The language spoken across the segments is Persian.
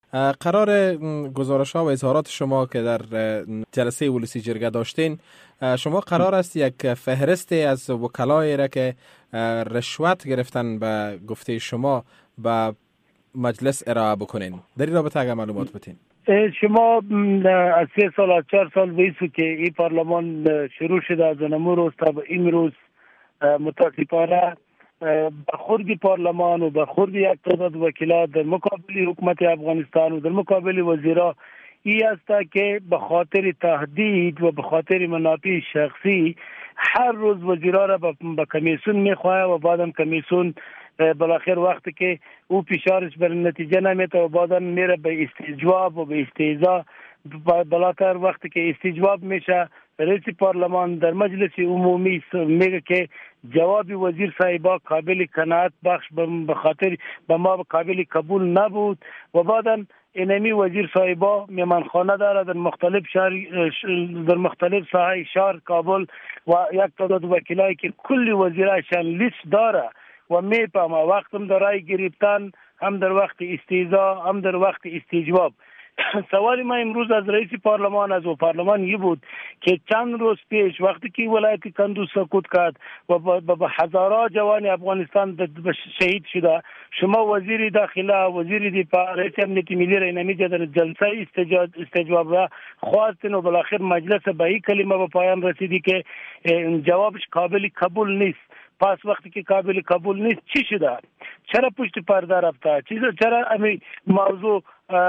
قرار گزارش ها و اظهارات شما که در جلسه ولسی جرگه داشتین، شما قرار است یک فهرست از وکلایی را که رشوت گرفتن به گفته شما به مجلس ارائه بکنین. در این رابطه اگر معلومات بتین. شما از 3 سال از 4 سال ویسو که این پارلمان شروع شده از نمو روز تا به امروز متاسفانه برخورد پارلمان و برخورد یک تعداد وکلا در مقابل حکومت افغانستان و در مقابل وزیرا ای است که به خاطر تهدید و به خاطر منافع شخصی هر روز وزیرا را به کمیسیون میخواه و بعدم کمیسیون بالاخره وقتی که او فشارش بر نتیجه نمیده و بعدم میره به استجواب و به استهزاء. بالاتر وقتی که استجواب میشه رئیس پارلمان در مجلس عمومی میگه که جواب وزیر صاحبا قابل قناعت بخش به خاطر به ما قابل قبول نبود و بعدم اینمی وزیر صاحبا میمانخانه داره در مختلف ساحه شهر کابل و یک تعداد وکلایی که کلی وزیراشان لیست داره و میپامه وقتم در رای گرفتن هم در وقت استهزاء هم در وقت استجواب. سوال ما امروز از رئیس پارلمان از پارلمان یه بود که چند روز پیش وقتی که ولایت کندوز سقوط کرد و به هزاران جوان افغانستان شهید شده، شما وزیر داخله، وزیر دفاع، رئیس امنیت ملی را اینمیجا در جلسه استجواب را خواستن و بالاخره مجلس به این کلمه به پایان رسیدی که جوابش قابل قبول نیست. پس وقتی که قابل قبول نیست چی شده؟ چرا پشت پرده رفته؟ چرا امی موضوع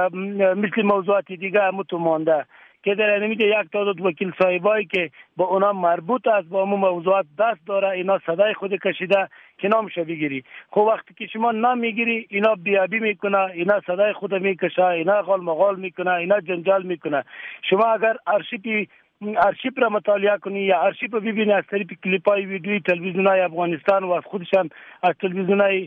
مثل موضوعات دیگه همون مانده که در اینمیده یک تعداد وکیل صاحبایی که با اونا مربوط است با همون موضوعات دست داره، اینا صدای خود کشیده که نامشو بگیری. خب وقتی که شما نام میگیری اینا بیابی میکنه، اینا صدای خود میکشه، اینا غال مغال میکنه، اینا جنجال میکنه. شما اگر ارشیو را مطالعه کنی یا ارشیو رو ببینی از طریق کلیپای ویدیویی تلویزیونای افغانستان و از خودشان از تلویزیونای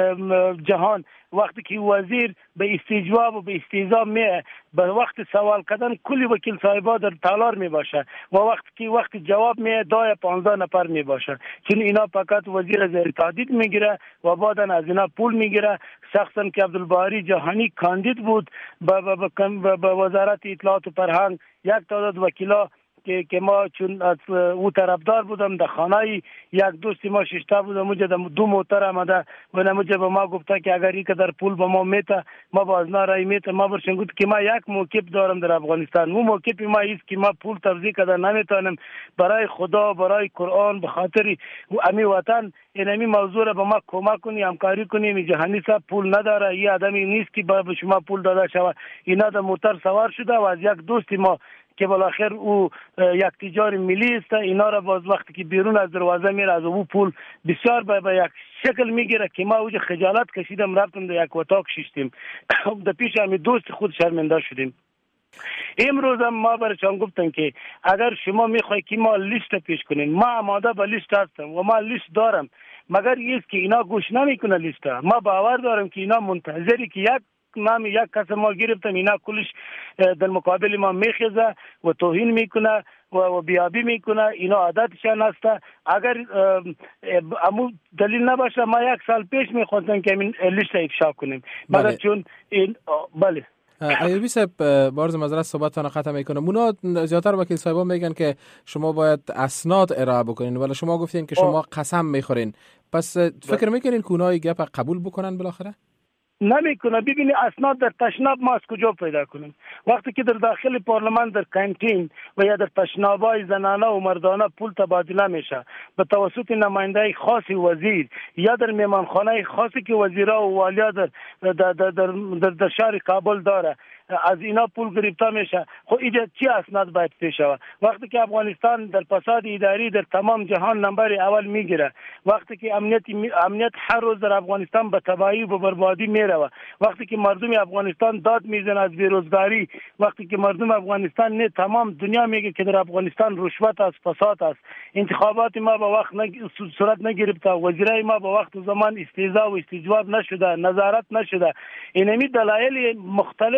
جهان، وقتی که وزیر به استجواب و به استهزاء میه به وقت سوال کردن کلی وکیل صاحبا در تالار می باشه و وقتی جواب میه 10 یا 15 نفر می باشه، چون اینا فقط وزیر زیر تهدید میگیره و بعدن از اینا پول میگیره. شخصا که عبدالباری جهانی کاندید بود به وزارت اطلاعات و فرهنگ، یک تعداد وکیلا که ما چون از او طرفدار بودم در خانه یک دوستی ما ششته بودم اونجا دو موتر آمده و نموجه به ما گفته که اگر این که در پول به ما میته ما باز نارایی میته. ما برشن گفت که ما یک موقف دارم در افغانستان، اون موقف ما ایست که ما پول توزیع کده نمیتونم برای خدا برای قرآن به خاطر امی وطن اینمی موضوع را به ما کمک کنی همکاری کنی. می جهانی صاحب پول نداره، یه آدمی نیست که به شما پول داده شود. اینا در موتر سوار شده و از یک دوستی ما که بالاخره او یک تجار ملی است، اینا را باز وقتی که بیرون از دروازه میره از او پول بسیار به یک شکل میگیره که ما اوج خجالت کشیدم رفتم در یک اتاق شیشتیم در پیش همین دوست خود شرمنده شدیم. امروز هم ما برشان گفتن که اگر شما میخوای که ما لیست پیش کنین، ما آماده به لیست هستم و ما لیست دارم، مگر ایست که اینا گوش نمیکنه لیست. ما باور دارم که اینا منتظری که یک نام یک کس ما گرفتم اینا کلش در مقابل ما میخیزه و توهین میکنه و بیابی میکنه. اینا عادتشان است. اگر امو دلیل نباشه ما یک سال پیش میخواستم که این لیست افشا کنیم، مگر چون این بله. ایوبی صاحب بارز معذرت صحبتتان قطع میکنم. اونا زیادتر وکیل صاحبا میگن که شما باید اسناد ارائه بکنین ولی شما گفتین که شما قسم میخورین. پس فکر میکنین که اونها گپ قبول بکنن بالاخره؟ نمیکنه. ببینی اسناد در تشناب ما از کجا پیدا کنیم؟ وقتی که در داخل پارلمان در کانتین و یا در تشنابای زنانه و مردانه پول تبادله میشه به توسط نماینده خاص وزیر یا در میمانخانه خاصی که وزیرا و والیا در شهر کابل داره، از اینا پول گرفته میشه. خب اینجا چی اسناد باید پیش شود؟ وقتی که افغانستان در فساد اداری در تمام جهان نمبر اول میگیره، وقتی که امنیت هر روز در افغانستان به تباهی و بربادی میره، وقتی که مردم افغانستان داد میزنه از بیروزگاری، وقتی که مردم افغانستان نه تمام دنیا میگه که در افغانستان رشوت است، فساد است، انتخابات ما به وقت صورت نگرفته، وزیرای ما به وقت و زمان استهزاء و استجواب نشده، نظارت نشده، اینمی دلایل مختلف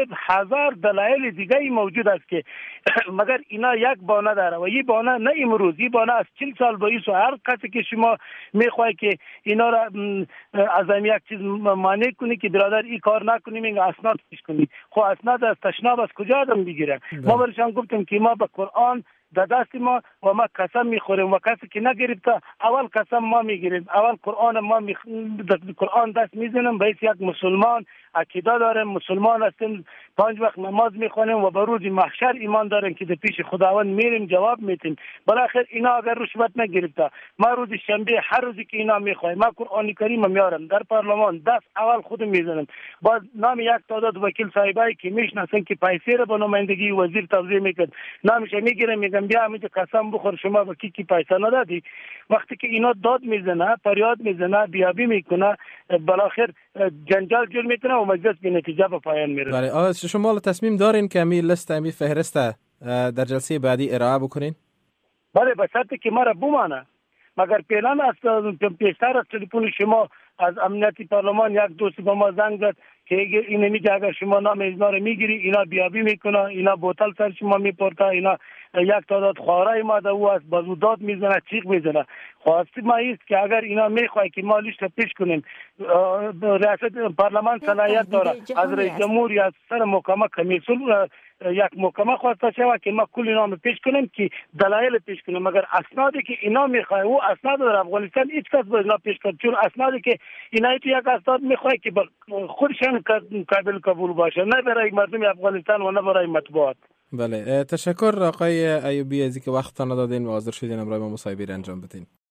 هزار دلایل دیگه موجود است که مگر اینا یک بانه داره و این بانه نه امروز، این بانه از 40 سال باید و هر کسی که شما میخوای که اینا را از یک چیز مانع کنی که برادر این کار نکنیم، این اسناد پیش کنی. خب اسناد از تشناب از کجا آدم بگیره؟ ما برشان گفتم که ما به قرآن در دست ما و ما قسم میخوریم و کسی که نگرفته اول قسم ما میگیریم، اول قرآن ما قرآن دست میزنیم به یک مسلمان عقیده داریم، مسلمان هستیم، 5 وقت نماز میخونیم و به روز محشر ایمان داریم که در پیش خداوند میریم جواب میتیم. بالاخره اینا اگر رشوت نگرفته ما روز شنبه هر روزی که اینا میخوایم ما قرآن کریم میارم در پارلمان دست اول خود میزنم، باز نام یک تعداد وکیل صاحبایی که میشناسن که پیسه را به نمایندگی وزیر توزیع میکرد نامش میگیرم میگم بیا همینجا قسم بخور شما به کی پیسه ندادی. وقتی که اینا داد میزنه فریاد میزنه بیابی میکنه بالاخره جنجال جور میکنه و مجلس به نتیجه به پایان میرسه. بله آقا شما تصمیم دارین که می لیست می فهرست در جلسه بعدی ارائه بکنین؟ بله به شرطی که ما را بمانه. مگر پیلان از پیشتر از تلفن شما از امنیتی پارلمان یک دوست به ما زنگ زد که این میگه اگر شما نام اینا رو میگیری اینا بیابی میکنه، اینا بوتل سر شما میپرته، اینا یک تعداد خواره ما دو از بازوداد میزنه چیخ میزنه. خواستی ما است که اگر اینا میخوای که ما لیست پیش کنیم ریاست پارلمان صلاحیت داره از رئیس جمهور یا سر محکمه کمیسیون یک محکمه خواسته شود که ما کل نام پیش کنیم که دلایل پیش کنیم. مگر اسنادی که اینا میخوای او اسناد در افغانستان هیچ کس باید اینا پیش کنه، چون اسنادی که اینا تو یک اسناد میخوای که خودشان قابل قبول باشه نه برای مردم افغانستان و نه برای مطبوعات. بله تشکر آقای ایوبی از اینکه وقتتان دادین و حاضر شدین امروز ما مصاحبه انجام بدین.